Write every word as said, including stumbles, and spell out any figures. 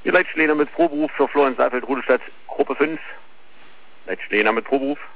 Hier Leitschlehner mit Proberuf für Florian Seifeld, Rudelstadt, Gruppe fünf. Leitschlehner mit Proberuf.